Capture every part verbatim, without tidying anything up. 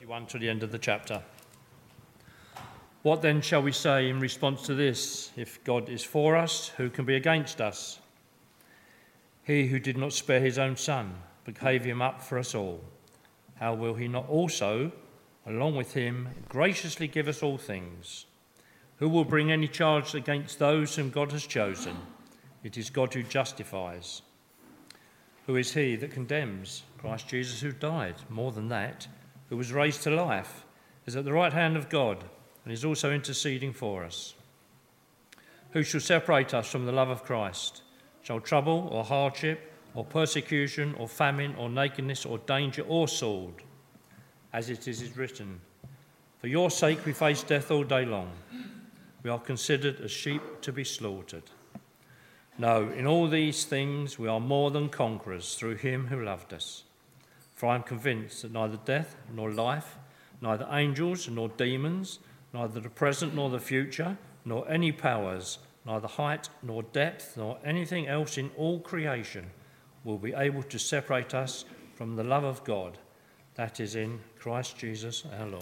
thirty-one to the end of the chapter. What then shall we say in response to this? If God is for us, who can be against us? He who did not spare his own son, but gave him up for us all, how will he not also, along with him, graciously give us all things? Who will bring any charge against those whom God has chosen? It is God who justifies. Who is he that condemns? Christ Jesus, who died, more than that, who was raised to life, is at the right hand of God, and is also interceding for us. Who shall separate us from the love of Christ? Shall trouble or hardship or persecution or famine or nakedness or danger or sword? As it is written, for your sake we face death all day long. We are considered as sheep to be slaughtered. No, in all these things we are more than conquerors through him who loved us. For I am convinced that neither death nor life, neither angels nor demons, neither the present nor the future, nor any powers, neither height nor depth, nor anything else in all creation will be able to separate us from the love of God that is in Christ Jesus our Lord.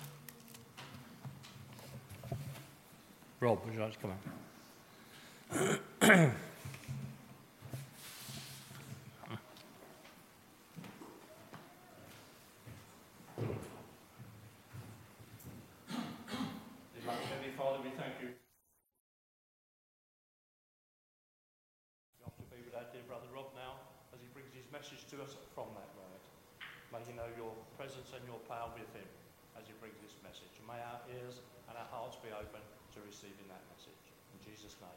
Rob, would you like to come on? Father, we thank you. We have to be with our dear brother Rob now as he brings his message to us from that word. May he know your presence and your power with him as he brings this message. May our ears and our hearts be open to receiving that message. In Jesus' name,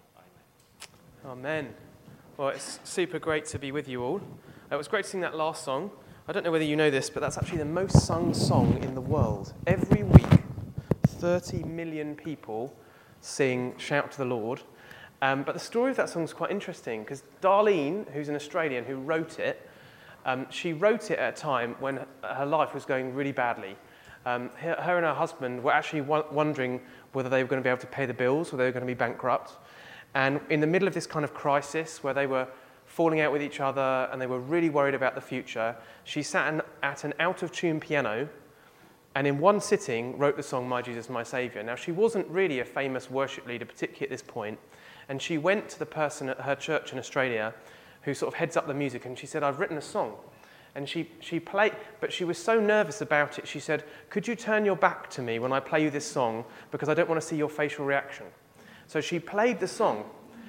amen. Amen. Well, it's super great to be with you all. It was great to sing that last song. I don't know whether you know this, but that's actually the most sung song in the world. Every week, thirty million people sing Shout to the Lord. Um, but the story of that song is quite interesting because Darlene, who's an Australian who wrote it, um, she wrote it at a time when her life was going really badly. Um, her, her and her husband were actually w- wondering whether they were going to be able to pay the bills or they were going to be bankrupt. And in the middle of this kind of crisis where they were falling out with each other and they were really worried about the future, she sat an, at an out-of-tune piano and in one sitting wrote the song My Jesus, My Saviour. Now, she wasn't really a famous worship leader, particularly at this point, and she went to the person at her church in Australia who sort of heads up the music, and she said, I've written a song. And she, she played, but she was so nervous about it, she said, could you turn your back to me when I play you this song, because I don't want to see your facial reaction. So she played the song,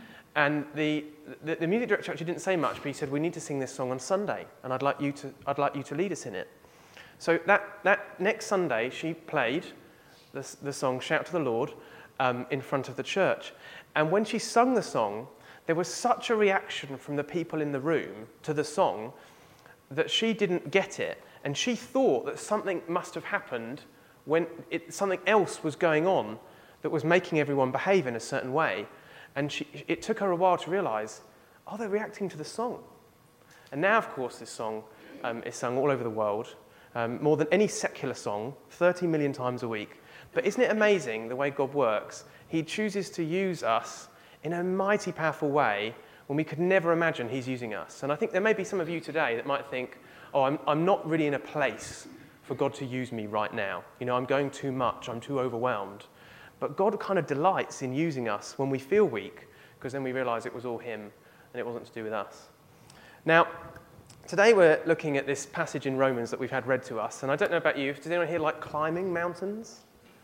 and the, the, the music director actually didn't say much, but he said, we need to sing this song on Sunday, and I'd like you to, I'd like you to lead us in it. So that, that next Sunday, she played the, the song Shout to the Lord um, in front of the church. And when she sung the song, there was such a reaction from the people in the room to the song that she didn't get it. And she thought that something must have happened when it, something else was going on that was making everyone behave in a certain way. And she, it took her a while to realize, oh, they're reacting to the song. And now, of course, this song um, is sung all over the world. Um, more than any secular song, thirty million times a week. But isn't it amazing the way God works? He chooses to use us in a mighty powerful way when we could never imagine he's using us. And I think there may be some of you today that might think, oh, I'm, I'm not really in a place for God to use me right now. You know, I'm going too much, I'm too overwhelmed. But God kind of delights in using us when we feel weak, because then we realize it was all him and it wasn't to do with us. Now, today we're looking at this passage in Romans that we've had read to us, and I don't know about you, does anyone here like climbing mountains?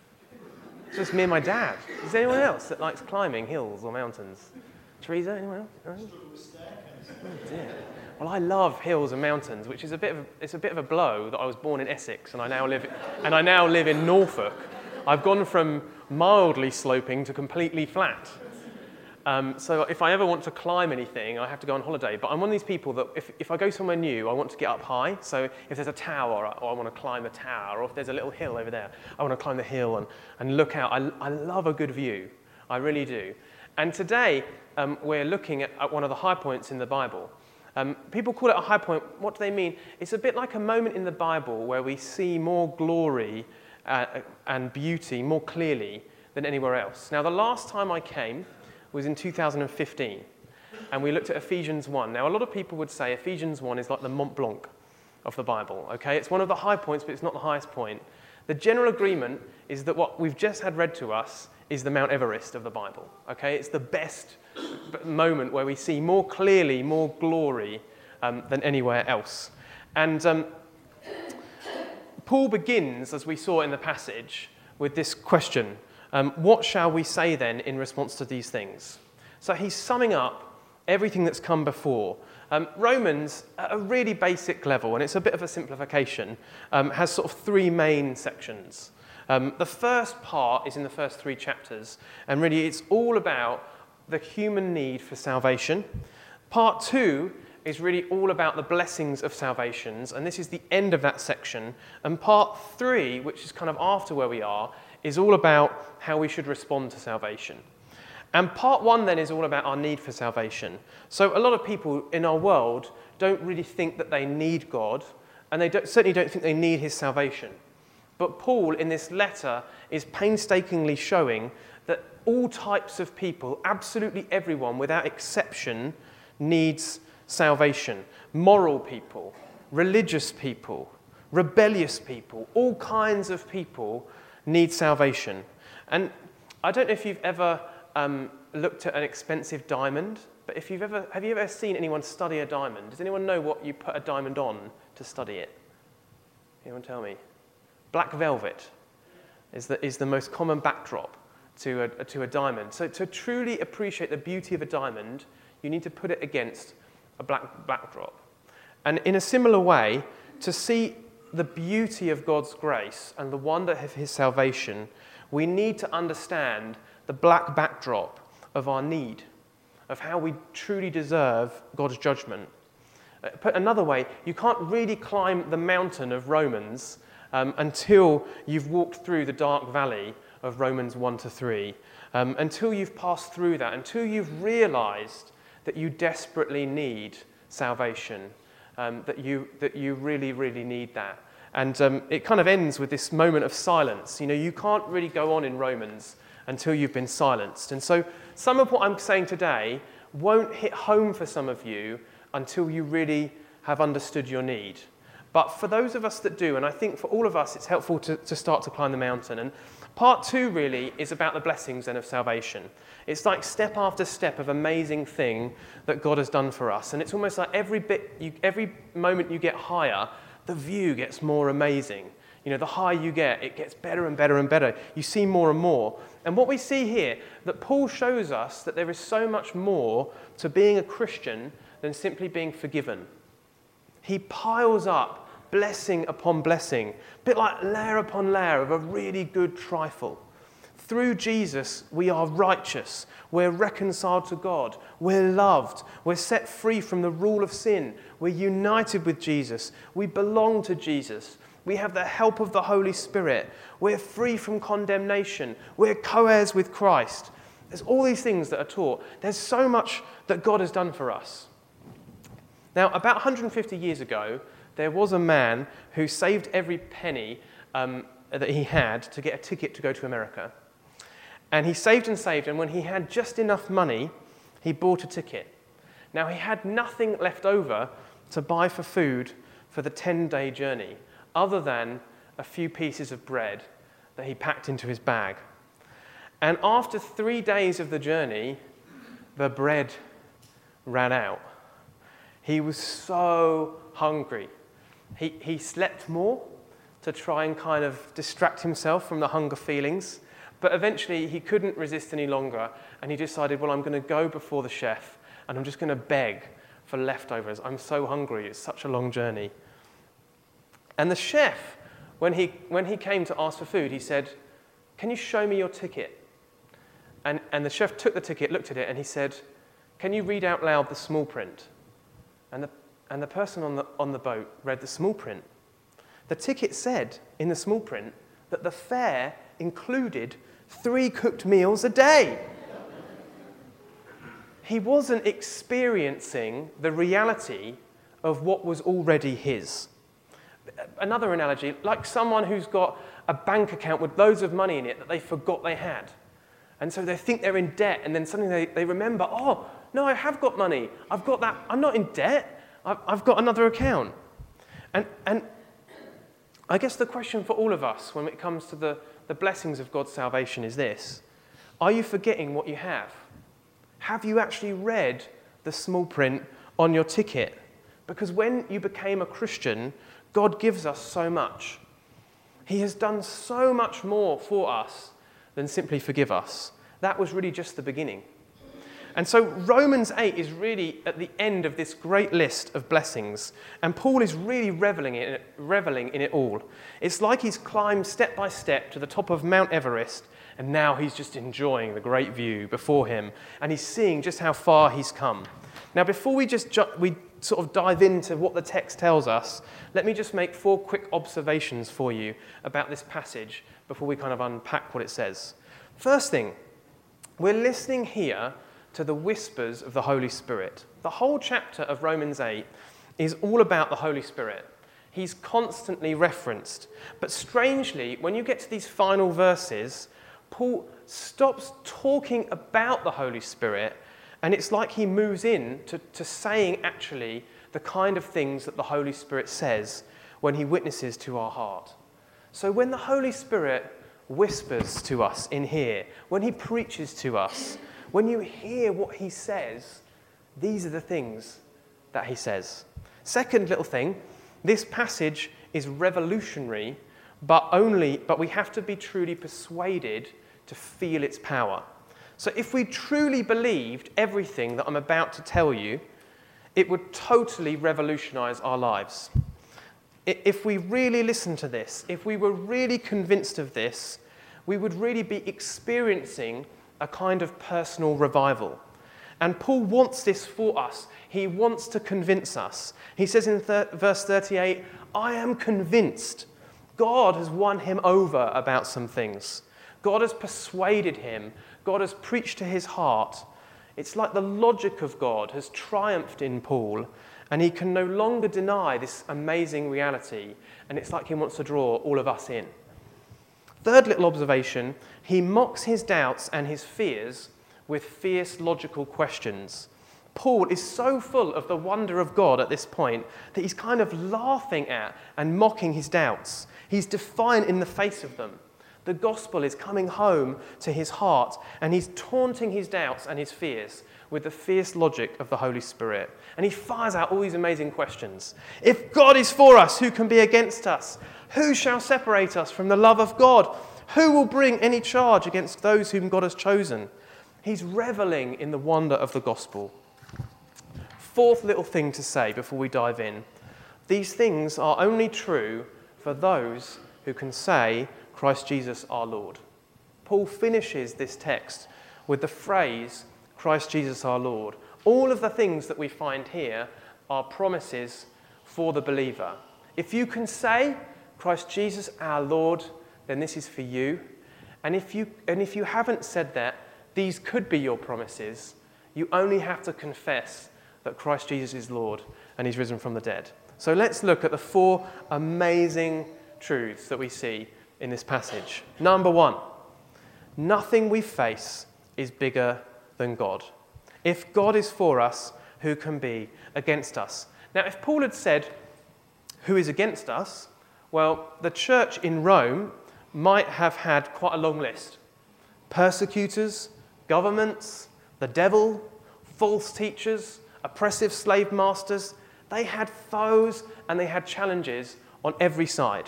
It's just me and my dad. Is there anyone else that likes climbing hills or mountains? Teresa, anyone else? No? Oh dear. Well, I love hills and mountains, which is a bit of a, it's a bit of a blow that I was born in Essex and I now live and I now live in Norfolk. I've gone from mildly sloping to completely flat. Um, so if I ever want to climb anything, I have to go on holiday. But I'm one of these people that if, if I go somewhere new, I want to get up high. So if there's a tower, or I want to climb the tower, or if there's a little hill over there, I want to climb the hill and, and look out. I, I love a good view. I really do. And today, um, we're looking at, at one of the high points in the Bible. Um, people call it a high point. What do they mean? It's a bit like a moment in the Bible where we see more glory uh, and beauty more clearly than anywhere else. Now, the last time I came was in two thousand fifteen, and we looked at Ephesians one. Now, a lot of people would say Ephesians one is like the Mont Blanc of the Bible, okay? It's one of the high points, but it's not the highest point. The general agreement is that what we've just had read to us is the Mount Everest of the Bible, okay? It's the best moment where we see more clearly, more glory um, than anywhere else. And um, Paul begins, as we saw in the passage, with this question, um, what shall we say then in response to these things? So he's summing up everything that's come before. Um, Romans, at a really basic level, and it's a bit of a simplification, um, has sort of three main sections. Um, the first part is in the first three chapters, and really it's all about the human need for salvation. Part two is really all about the blessings of salvations, and this is the end of that section. And part three, which is kind of after where we are, is all about how we should respond to salvation. And part one then is all about our need for salvation. So a lot of people in our world don't really think that they need God, and they don't, certainly don't think they need his salvation. But Paul, in this letter, is painstakingly showing that all types of people, absolutely everyone, without exception, needs salvation. Moral people, religious people, rebellious people, all kinds of people need salvation. And I don't know if you've ever um, looked at an expensive diamond, but if you've ever, have you ever seen anyone study a diamond? Does anyone know what you put a diamond on to study it? Anyone tell me? Black velvet is the, is the most common backdrop to a, to a diamond. So to truly appreciate the beauty of a diamond, you need to put it against a black backdrop. And in a similar way, to see the beauty of God's grace and the wonder of his salvation, we need to understand the black backdrop of our need, of how we truly deserve God's judgment. Put another way, you can't really climb the mountain of Romans Um, until you've walked through the dark valley of Romans one to three, um, until you've passed through that, until you've realized that you desperately need salvation, um, that you that you really, really need that. And um, it kind of ends with this moment of silence. You know, you can't really go on in Romans until you've been silenced. And so some of what I'm saying today won't hit home for some of you until you really have understood your need. But for those of us that do, and I think for all of us, it's helpful to, to start to climb the mountain. And part two really is about the blessings then of salvation. It's like step after step of amazing thing that God has done for us. And it's almost like every bit, you, every moment you get higher, the view gets more amazing. You know, the higher you get, it gets better and better and better. You see more and more. And what we see here, that Paul shows us that there is so much more to being a Christian than simply being forgiven. He piles up blessing upon blessing, a bit like layer upon layer of a really good trifle. Through Jesus, we are righteous. We're reconciled to God. We're loved. We're set free from the rule of sin. We're united with Jesus. We belong to Jesus. We have the help of the Holy Spirit. We're free from condemnation. We're co-heirs with Christ. There's all these things that are taught. There's so much that God has done for us. Now, about one hundred fifty years ago, there was a man who saved every penny um, that he had to get a ticket to go to America. And he saved and saved, and when he had just enough money, he bought a ticket. Now, he had nothing left over to buy for food for the ten-day journey, other than a few pieces of bread that he packed into his bag. And after three days of the journey, the bread ran out. He was so hungry. He, he slept more to try and kind of distract himself from the hunger feelings. But eventually he couldn't resist any longer. And he decided, well, I'm going to go before the chef and I'm just going to beg for leftovers. I'm so hungry. It's such a long journey. And the chef, when he, when he came to ask for food, he said, can you show me your ticket? And, and the chef took the ticket, looked at it, and he said, can you read out loud the small print? And the And the person on the, on the boat read the small print. The ticket said in the small print that the fare included three cooked meals a day. He wasn't experiencing the reality of what was already his. Another analogy, like someone who's got a bank account with loads of money in it that they forgot they had. And so they think they're in debt, and then suddenly they, they remember, oh, no, I have got money. I've got that. I'm not in debt. I've got another account. And, and I guess the question for all of us when it comes to the, the blessings of God's salvation is this. Are you forgetting what you have? Have you actually read the small print on your ticket? Because when you became a Christian, God gives us so much. He has done so much more for us than simply forgive us. That was really just the beginning. And so Romans eight is really at the end of this great list of blessings, and Paul is really reveling in it, reveling in it all. It's like he's climbed step by step to the top of Mount Everest, and now he's just enjoying the great view before him, and he's seeing just how far he's come. Now, before we just ju- we sort of dive into what the text tells us, let me just make four quick observations for you about this passage before we kind of unpack what it says. First thing, we're listening here to the whispers of the Holy Spirit. The whole chapter of Romans eight is all about the Holy Spirit. He's constantly referenced. But strangely, when you get to these final verses, Paul stops talking about the Holy Spirit, and it's like he moves in to, to saying actually the kind of things that the Holy Spirit says when he witnesses to our heart. So when the Holy Spirit whispers to us in here, when he preaches to us, when you hear what he says, these are the things that he says. Second little thing, this passage is revolutionary, but only, but we have to be truly persuaded to feel its power. So if we truly believed everything that I'm about to tell you, it would totally revolutionize our lives. If we really listened to this, if we were really convinced of this, we would really be experiencing a kind of personal revival. And Paul wants this for us. He wants to convince us. He says in th- verse thirty-eight, I am convinced. God has won him over about some things. God has persuaded him. God has preached to his heart. It's like the logic of God has triumphed in Paul, and he can no longer deny this amazing reality. And it's like he wants to draw all of us in. Third little observation, he mocks his doubts and his fears with fierce logical questions. Paul is so full of the wonder of God at this point that he's kind of laughing at and mocking his doubts. He's defiant in the face of them. The gospel is coming home to his heart, and he's taunting his doubts and his fears with the fierce logic of the Holy Spirit. And he fires out all these amazing questions. If God is for us, who can be against us? Who shall separate us from the love of God? Who will bring any charge against those whom God has chosen? He's reveling in the wonder of the gospel. Fourth little thing to say before we dive in. These things are only true for those who can say, Christ Jesus our Lord. Paul finishes this text with the phrase, Christ Jesus our Lord. All of the things that we find here are promises for the believer. If you can say, Christ Jesus our Lord, then this is for you. And if you, and if you haven't said that, these could be your promises. You only have to confess that Christ Jesus is Lord and he's risen from the dead. So let's look at the four amazing truths that we see in this passage. Number one, nothing we face is bigger than God. If God is for us, who can be against us? Now, if Paul had said, who is against us? Well, the church in Rome might have had quite a long list. Persecutors, governments, the devil, false teachers, oppressive slave masters. They had foes and they had challenges on every side.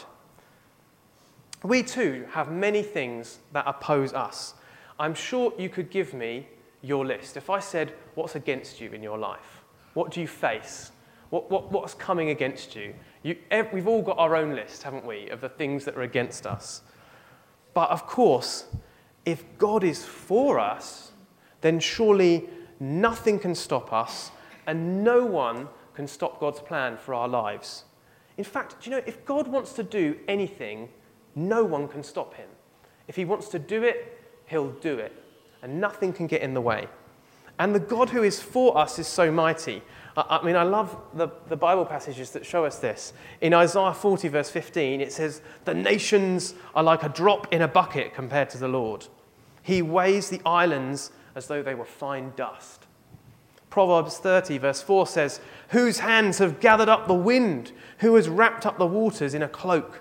We too have many things that oppose us. I'm sure you could give me your list. If I said, what's against you in your life? What do you face? What, what, what's coming against you? you every, we've all got our own list, haven't we, of the things that are against us. But of course, if God is for us, then surely nothing can stop us and no one can stop God's plan for our lives. In fact, do you know, if God wants to do anything, no one can stop him. If he wants to do it, he'll do it. And nothing can get in the way. And the God who is for us is so mighty. I, I mean, I love the, the Bible passages that show us this. In Isaiah forty, verse fifteen, it says, the nations are like a drop in a bucket compared to the Lord. He weighs the islands as though they were fine dust. Proverbs thirty, verse four says, "Whose hands have gathered up the wind? Who has wrapped up the waters in a cloak?"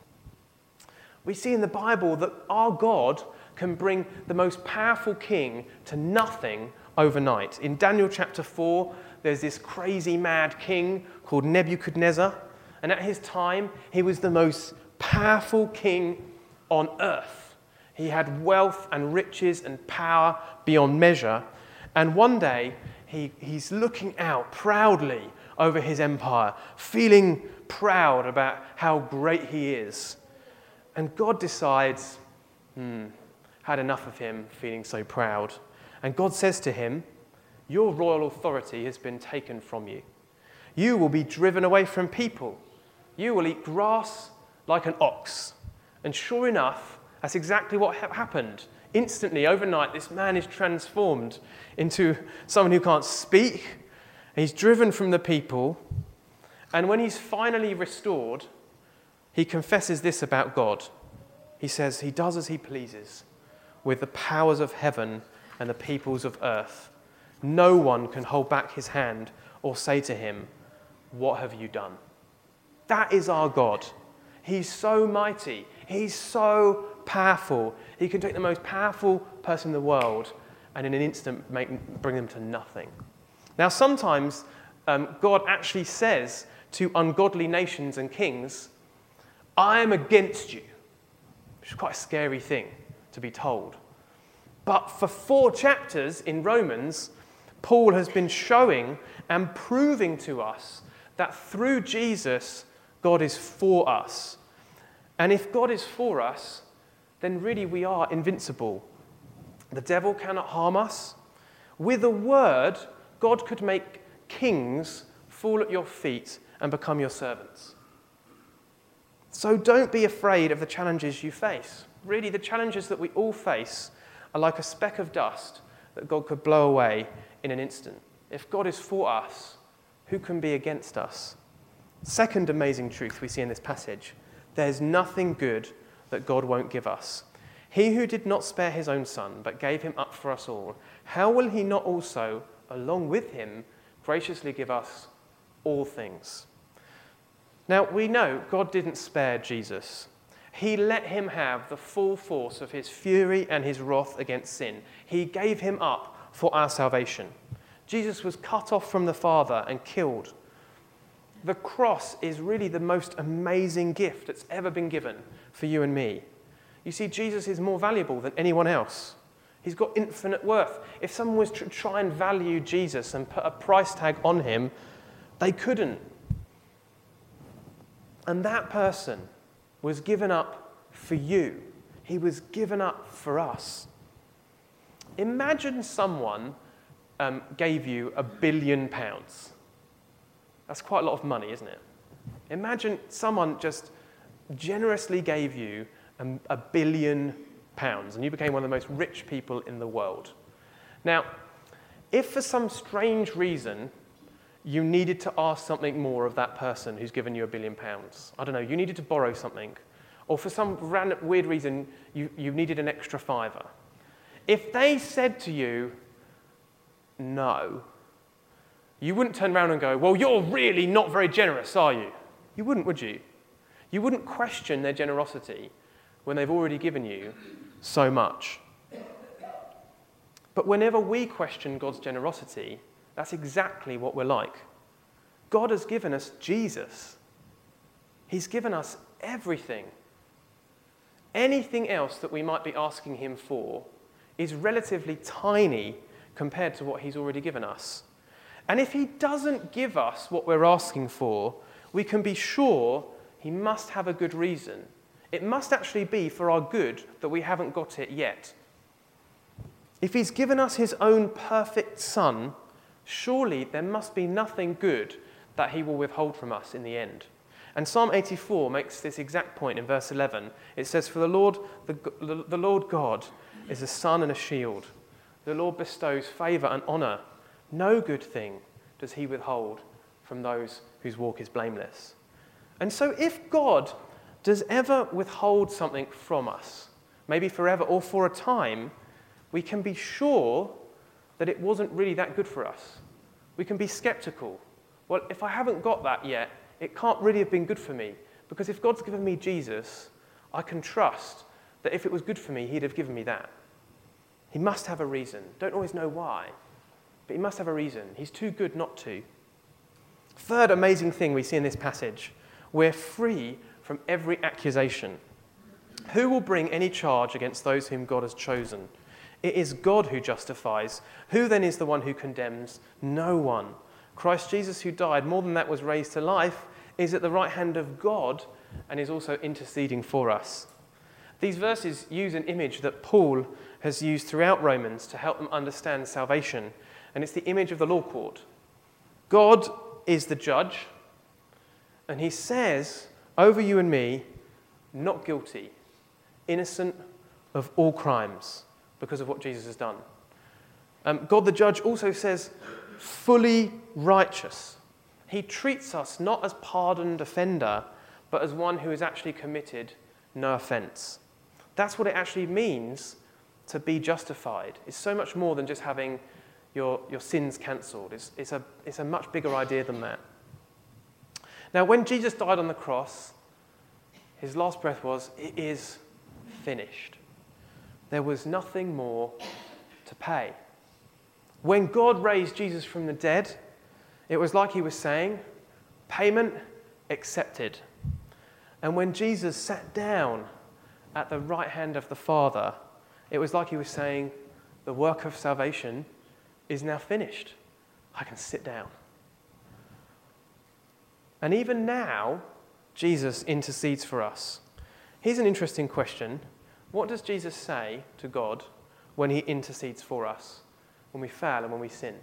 We see in the Bible that our God can bring the most powerful king to nothing overnight. In Daniel chapter four, there's this crazy mad king called Nebuchadnezzar, and at his time, he was the most powerful king on earth. He had wealth and riches and power beyond measure, and one day, he, he's looking out proudly over his empire, feeling proud about how great he is. And God decides, hmm, had enough of him feeling so proud. And God says to him, "Your royal authority has been taken from you. You will be driven away from people. You will eat grass like an ox." And sure enough, that's exactly what ha- happened. Instantly, overnight, this man is transformed into someone who can't speak. He's driven from the people. And when he's finally restored, he confesses this about God. He says he does as he pleases with the powers of heaven and the peoples of earth. No one can hold back his hand or say to him, "What have you done?" That is our God. He's so mighty. He's so powerful. He can take the most powerful person in the world and in an instant make, bring them to nothing. Now, sometimes um, God actually says to ungodly nations and kings, "I am against you," which is quite a scary thing to be told. But for four chapters in Romans, Paul has been showing and proving to us that through Jesus, God is for us. And if God is for us, then really we are invincible. The devil cannot harm us. With a word, God could make kings fall at your feet and become your servants. So don't be afraid of the challenges you face. Really, the challenges that we all face are like a speck of dust that God could blow away in an instant. If God is for us, who can be against us? Second amazing truth we see in this passage: there's nothing good that God won't give us. He who did not spare his own son, but gave him up for us all, how will he not also, along with him, graciously give us all things? Now, we know God didn't spare Jesus. He let him have the full force of his fury and his wrath against sin. He gave him up for our salvation. Jesus was cut off from the Father and killed. The cross is really the most amazing gift that's ever been given for you and me. You see, Jesus is more valuable than anyone else. He's got infinite worth. If someone was to try and value Jesus and put a price tag on him, they couldn't. And that person was given up for you. He was given up for us. Imagine someone um, gave you a billion pounds. That's quite a lot of money, isn't it? Imagine someone just generously gave you a, a billion pounds and you became one of the most rich people in the world. Now, if for some strange reason you needed to ask something more of that person who's given you a billion pounds, I don't know, you needed to borrow something, or for some random weird reason you, you needed an extra fiver, if they said to you, no, you wouldn't turn around and go, well, you're really not very generous, are you? You wouldn't, would you? You wouldn't question their generosity when they've already given you so much. But whenever we question God's generosity, that's exactly what we're like. God has given us Jesus. He's given us everything. Anything else that we might be asking him for is relatively tiny compared to what he's already given us. And if he doesn't give us what we're asking for, we can be sure he must have a good reason. It must actually be for our good that we haven't got it yet. If he's given us his own perfect son, surely there must be nothing good that he will withhold from us in the end. And Psalm eighty-four makes this exact point in verse eleven. It says, "For the Lord, the, the, the Lord God is a sun and a shield. The Lord bestows favour and honour. No good thing does he withhold from those whose walk is blameless." And so if God does ever withhold something from us, maybe forever or for a time, we can be sure that it wasn't really that good for us. We can be skeptical. Well, if I haven't got that yet, it can't really have been good for me. Because if God's given me Jesus, I can trust that if it was good for me, he'd have given me that. He must have a reason. Don't always know why, but he must have a reason. He's too good not to. Third amazing thing we see in this passage, we're free from every accusation. Who will bring any charge against those whom God has chosen? It is God who justifies. Who then is the one who condemns? No one. Christ Jesus, who died, more than that was raised to life, is at the right hand of God and is also interceding for us. These verses use an image that Paul has used throughout Romans to help them understand salvation, and it's the image of the law court. God is the judge, and he says over you and me, not guilty, innocent of all crimes because of what Jesus has done. Um, God the judge also says fully righteous. He treats us not as pardoned offender, but as one who has actually committed no offence. That's what it actually means to be justified. It's so much more than just having your, your sins cancelled. It's, it's, a, it's a much bigger idea than that. Now, when Jesus died on the cross, his last breath was, "It is finished." There was nothing more to pay. When God raised Jesus from the dead, it was like he was saying, payment accepted. And when Jesus sat down at the right hand of the Father, it was like he was saying, the work of salvation is now finished. I can sit down. And even now, Jesus intercedes for us. Here's an interesting question. What does Jesus say to God when he intercedes for us, when we fail and when we sin?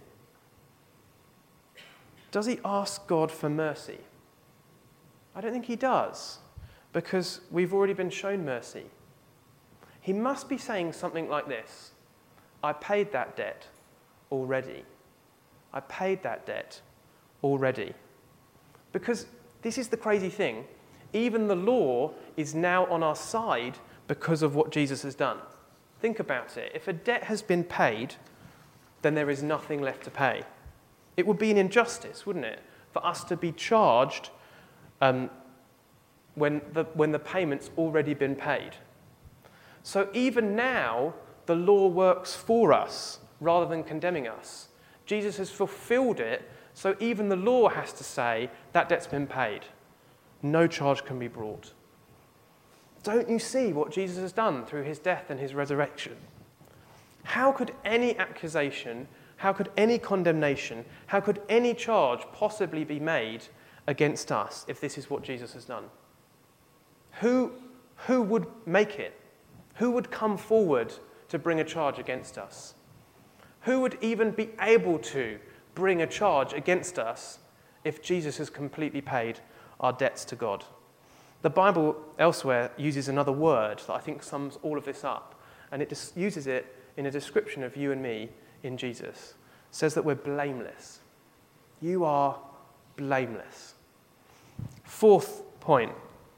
Does he ask God for mercy? I don't think he does, because we've already been shown mercy. He must be saying something like this: I paid that debt already. I paid that debt already. Because this is the crazy thing. Even the law is now on our side because of what Jesus has done. Think about it. If a debt has been paid, then there is nothing left to pay. It would be an injustice, wouldn't it, for us to be charged um, when, the, when the payment's already been paid. So even now, the law works for us rather than condemning us. Jesus has fulfilled it, so even the law has to say that debt's been paid. No charge can be brought. Don't you see what Jesus has done through his death and his resurrection? How could any accusation, how could any condemnation, how could any charge possibly be made against us if this is what Jesus has done? Who, who would make it? Who would come forward to bring a charge against us? Who would even be able to bring a charge against us if Jesus has completely paid our debts to God? The Bible elsewhere uses another word that I think sums all of this up, and it just uses it in a description of you and me in Jesus. It says that we're blameless. You are blameless. Fourth point,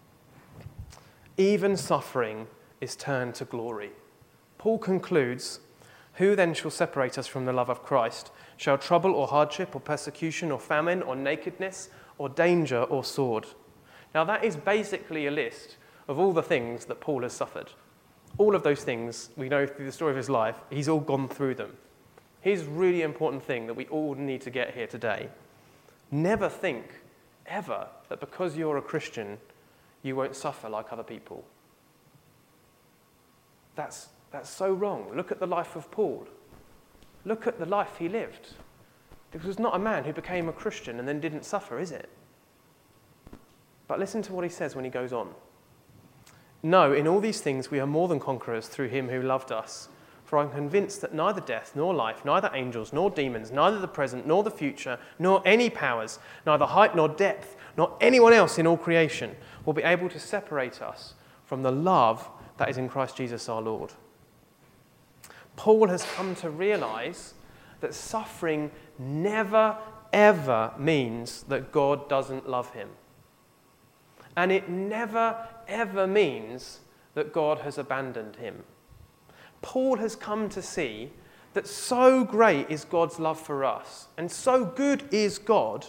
even suffering is turned to glory. Paul concludes, "Who then shall separate us from the love of Christ? Shall trouble or hardship or persecution or famine or nakedness or danger or sword?" Now that is basically a list of all the things that Paul has suffered. All of those things we know through the story of his life, he's all gone through them. Here's a really important thing that we all need to get here today. Never think, ever, that because you're a Christian, you won't suffer like other people. That's, that's so wrong. Look at the life of Paul. Look at the life he lived. This was not a man who became a Christian and then didn't suffer, is it? But listen to what he says when he goes on. "No, in all these things we are more than conquerors through him who loved us. For I'm convinced that neither death, nor life, neither angels, nor demons, neither the present, nor the future, nor any powers, neither height nor depth, nor anyone else in all creation will be able to separate us from the love that is in Christ Jesus our Lord." Paul has come to realize that suffering never, ever means that God doesn't love him. And it never, ever means that God has abandoned him. Paul has come to see that so great is God's love for us, and so good is God,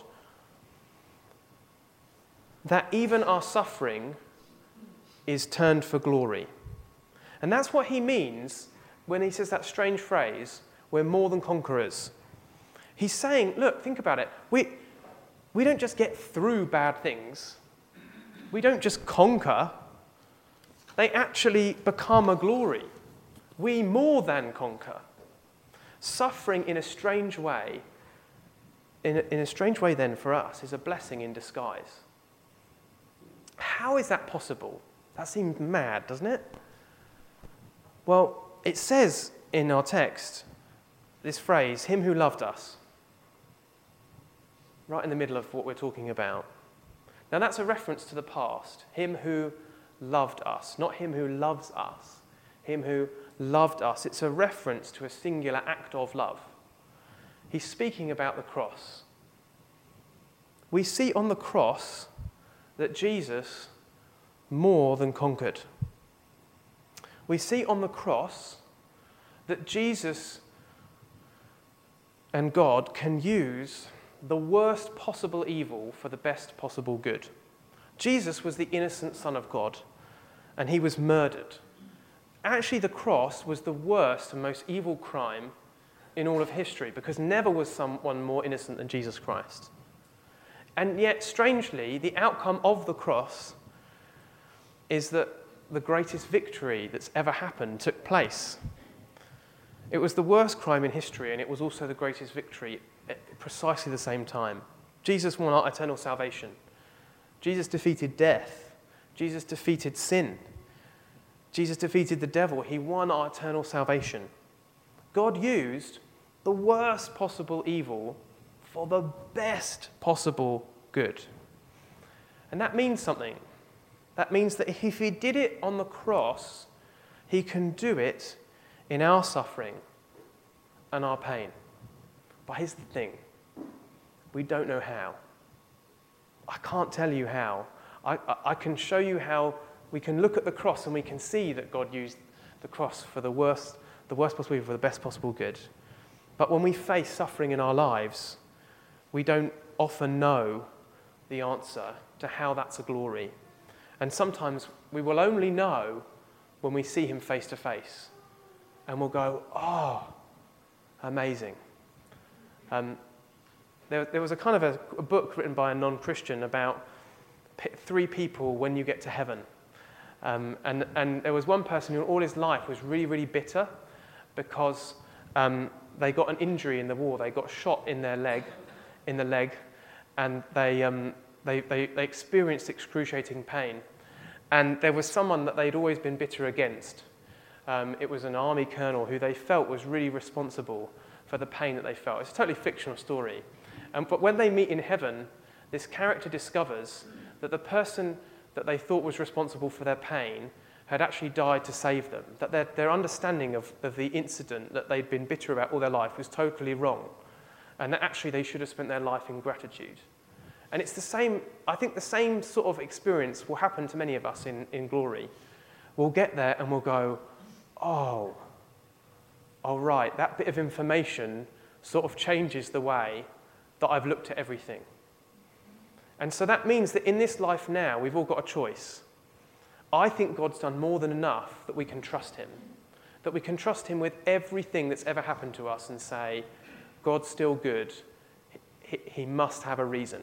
that even our suffering is turned for glory. And that's what he means when he says that strange phrase, we're more than conquerors. He's saying, look, think about it. We, we don't just get through bad things. We don't just conquer. They actually become a glory. We more than conquer. Suffering in a strange way, in a, in a strange way then for us, is a blessing in disguise. How is that possible? That seems mad, doesn't it? Well, it says in our text, this phrase, him who loved us, right in the middle of what we're talking about. Now that's a reference to the past, him who loved us, not him who loves us, him who loved us. It's a reference to a singular act of love. He's speaking about the cross. We see on the cross that Jesus more than conquered. We see on the cross that Jesus and God can use the worst possible evil for the best possible good. Jesus was the innocent Son of God, and he was murdered. Actually, the cross was the worst and most evil crime in all of history, because never was someone more innocent than Jesus Christ. And yet, strangely, the outcome of the cross is that the greatest victory that's ever happened took place. It was the worst crime in history, and it was also the greatest victory at precisely the same time. Jesus won our eternal salvation. Jesus defeated death. Jesus defeated sin. Jesus defeated the devil. He won our eternal salvation. God used the worst possible evil for the best possible good. And that means something. That means that if he did it on the cross, he can do it in our suffering and our pain. But here's the thing. We don't know how. I can't tell you how. I, I, I can show you how. We can look at the cross and we can see that God used the cross for the worst, the worst possible evil, for the best possible good. But when we face suffering in our lives, we don't often know the answer to how that's a glory. And sometimes we will only know when we see him face to face. And we'll go, oh, amazing. Um, there, there was a kind of a, a book written by a non-Christian about p- three people when you get to heaven. Um, and, and there was one person who all his life was really, really bitter because um, they got an injury in the war. They got shot in their leg, in the leg, and they, um, they, they, they experienced excruciating pain. And there was someone that they'd always been bitter against. Um, it was an army colonel who they felt was really responsible for the pain that they felt. It's a totally fictional story. Um, but when they meet in heaven, this character discovers that the person that they thought was responsible for their pain had actually died to save them, that their, their understanding of, of the incident that they'd been bitter about all their life was totally wrong, and that actually they should have spent their life in gratitude. And it's the same, I think the same sort of experience will happen to many of us in, in glory. We'll get there and we'll go, oh, all right, that bit of information sort of changes the way that I've looked at everything. And so that means that in this life now, we've all got a choice. I think God's done more than enough that we can trust him. That we can trust him with everything that's ever happened to us and say, God's still good. He, he must have a reason.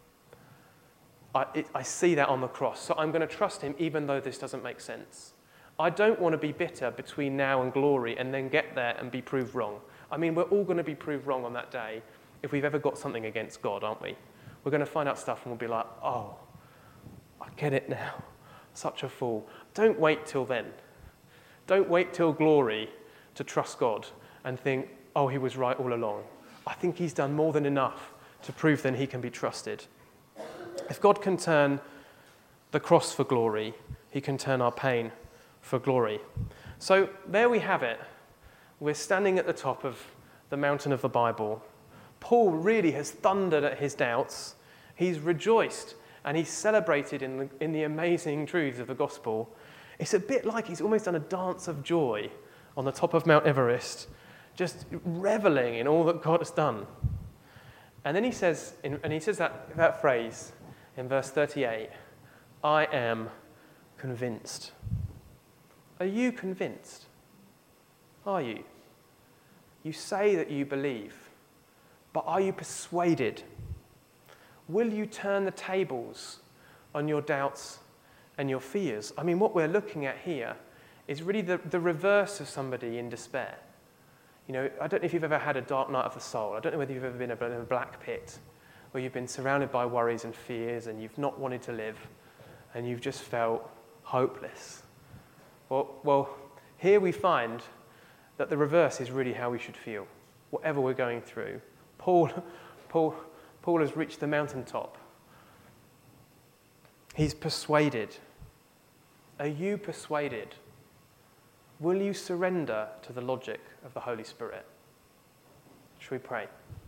I, it, I see that on the cross. So I'm going to trust him even though this doesn't make sense. I don't want to be bitter between now and glory and then get there and be proved wrong. I mean, we're all going to be proved wrong on that day if we've ever got something against God, aren't we? We're going to find out stuff and we'll be like, oh, I get it now. Such a fool. Don't wait till then. Don't wait till glory to trust God and think, oh, he was right all along. I think he's done more than enough to prove that he can be trusted. If God can turn the cross for glory, he can turn our pain for glory. So there we have it. We're standing at the top of the mountain of the Bible. Paul really has thundered at his doubts. He's rejoiced and he's celebrated in the, in the amazing truths of the gospel. It's a bit like he's almost done a dance of joy on the top of Mount Everest, just reveling in all that God has done. And then he says, in, and he says that, that phrase in verse thirty-eight, I am convinced. Are you convinced? Are you? You say that you believe, but are you persuaded? Will you turn the tables on your doubts and your fears? I mean, what we're looking at here is really the, the reverse of somebody in despair. You know, I don't know if you've ever had a dark night of the soul. I don't know whether you've ever been in a black pit where you've been surrounded by worries and fears and you've not wanted to live and you've just felt hopeless. Well, well, here we find that the reverse is really how we should feel, whatever we're going through. Paul, Paul, Paul has reached the mountaintop. He's persuaded. Are you persuaded? Will you surrender to the logic of the Holy Spirit? Shall we pray?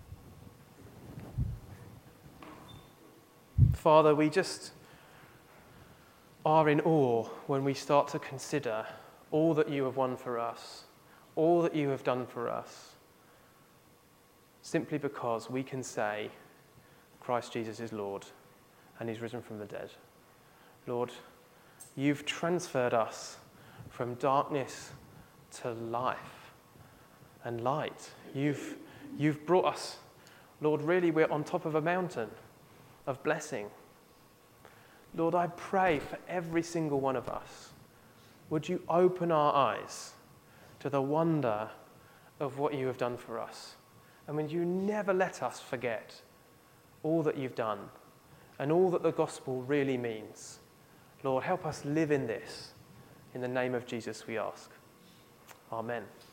Father, we just are in awe when we start to consider all that you have won for us, all that you have done for us, simply because we can say Christ Jesus is Lord and he's risen from the dead. Lord, you've transferred us from darkness to life and light. You've, you've brought us, Lord, really we're on top of a mountain of blessing. Lord, I pray for every single one of us. Would you open our eyes to the wonder of what you have done for us? And would you never let us forget all that you've done and all that the gospel really means. Lord, help us live in this. In the name of Jesus we ask. Amen.